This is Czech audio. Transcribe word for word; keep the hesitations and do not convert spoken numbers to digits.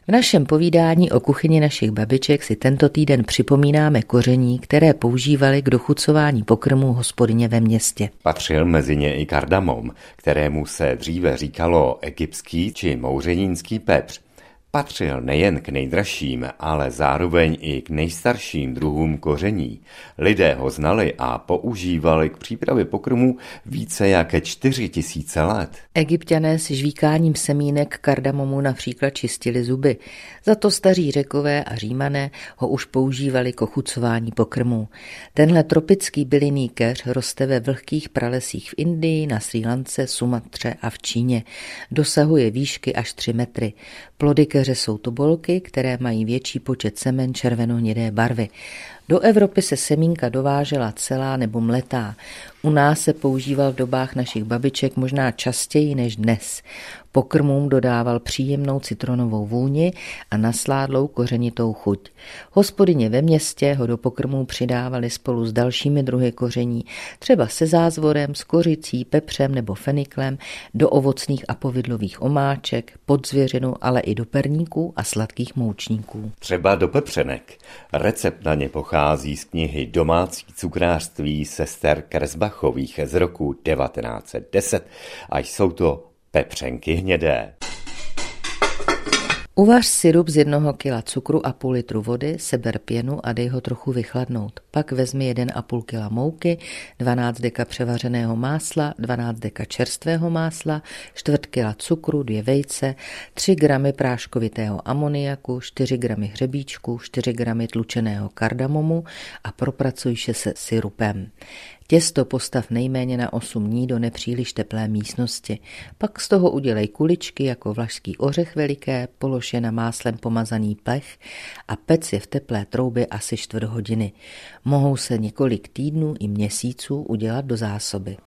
V našem povídání o kuchyni našich babiček si tento týden připomínáme koření, které používali k dochucování pokrmů hospodyně ve městě. Patřil mezi ně i kardamom, kterému se dříve říkalo egyptský či mouřenínský pepř. Patřil nejen k nejdražším, ale zároveň i k nejstarším druhům koření. Lidé ho znali a používali k přípravě pokrmů více jak čtyři tisíce let. Egypťané si žvíkáním semínek kardamomu například čistili zuby. Za to staří Řekové a Římané ho už používali k ochucování pokrmů. Tenhle tropický bylinný keř roste ve vlhkých pralesích v Indii, na Srí Lance, Sumatře a v Číně. Dosahuje výšky až tři metry. Plody keře jsou tobolky, které mají větší počet semen červenohnědé barvy. Do Evropy se semínka dovážela celá nebo mletá. U nás se používal v dobách našich babiček možná častěji než dnes. Pokrmům dodával příjemnou citronovou vůni a nasládlou kořenitou chuť. Hospodyně ve městě ho do pokrmů přidávali spolu s dalšími druhy koření, třeba se zázvorem, s kořicí, pepřem nebo feniklem, do ovocných a povidlových omáček, pod zvěřinu, ale i do perníků a sladkých moučníků. Třeba do pepřenek. Recept na ně pochází z knihy Domácí cukrářství sester Kersbachových z roku devatenáct set deset a jsou to pepřenky hnědé. Uvař sirup z jednoho kila cukru a půl litru vody, seber pěnu a dej ho trochu vychladnout. Pak vezmi jeden a půl kila mouky, dvanáct deka převařeného másla, dvanáct deka čerstvého másla, čtvrt kila cukru, dvě vejce, tři gramy práškovitého amoniaku, čtyři gramy hřebíčku, čtyři gramy tlučeného kardamomu a propracuj se sirupem. Těsto postav nejméně na osm dní do nepříliš teplé místnosti. Pak z toho udělej kuličky jako vlašský ořech veliké, polož je na máslem pomazaný plech a pec je v teplé troubě asi čtvrt hodiny. Mohou se několik týdnů i měsíců udělat do zásoby.